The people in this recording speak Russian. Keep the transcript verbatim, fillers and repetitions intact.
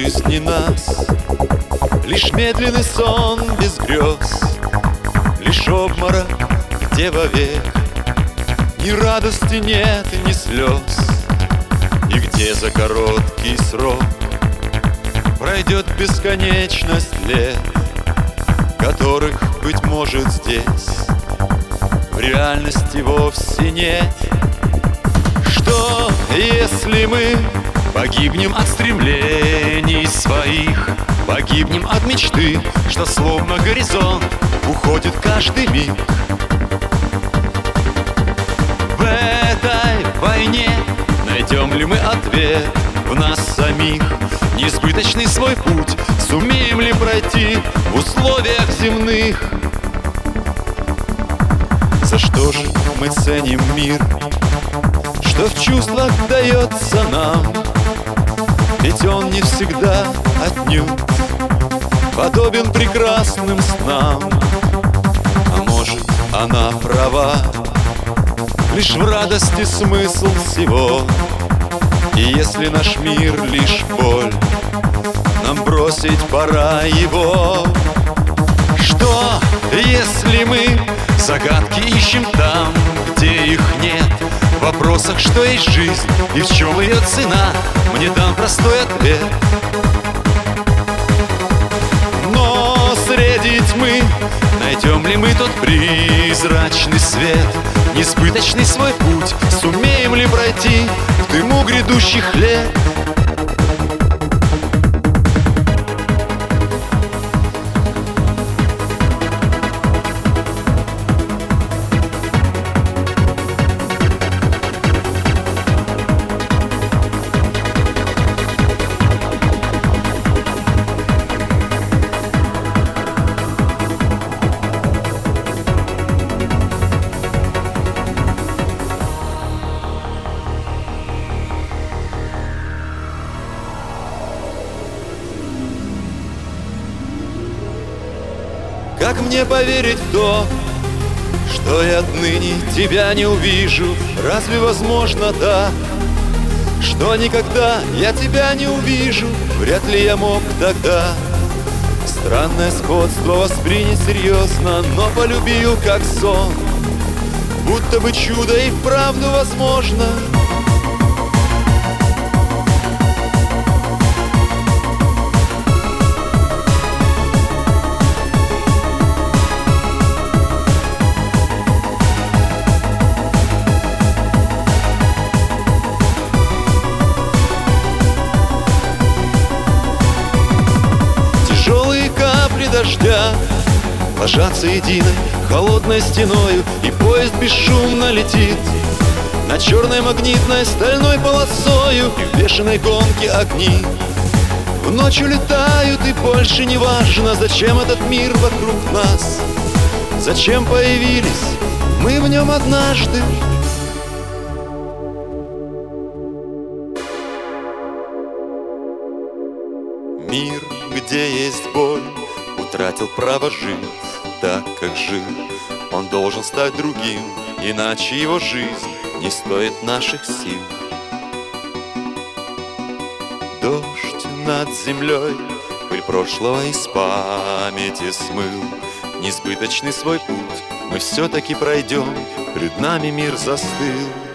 жизни нас лишь медленный сон без грез, лишь обморок, где вовек ни радости нет, ни слез, и где за короткий срок пройдет бесконечность лет, которых, быть может, здесь в реальности вовсе нет. Что, если мы погибнем от стремлений своих, погибнем от мечты, что словно горизонт уходит каждый миг? В этой войне найдем ли мы ответ в нас самих? Несбыточный свой путь сумеем ли пройти в условиях земных? За что же мы ценим мир, что в чувствах дается нам? Ведь он не всегда отнюдь подобен прекрасным снам. А может, она права, лишь в радости смысл всего. И если наш мир лишь боль, нам бросить пора его. Что, если мы загадки ищем там, где их нет? В вопросах, что есть жизнь и в чем ее цена, мне дан простой ответ. Но среди тьмы найдем ли мы тот призрачный свет? Несбыточный свой путь сумеем ли пройти в дыму грядущих лет? Как мне поверить в то, что я отныне тебя не увижу? Разве возможно так, что никогда я тебя не увижу? Вряд ли я мог тогда странное сходство воспринять серьезно, но полюбил как сон, будто бы чудо и вправду возможно. Дождя ложатся единой холодной стеною, и поезд бесшумно летит на черной магнитной стальной полосою, и в бешеной гонке огни в ночь улетают, и больше не важно, зачем этот мир вокруг нас, зачем появились мы в нем однажды. Мир, где есть боль, утратил право жить так, как жил. Он должен стать другим, иначе его жизнь не стоит наших сил. Дождь над землей пыль прошлого из памяти смыл. Несбыточный свой путь мы все-таки пройдем, пред нами мир застыл.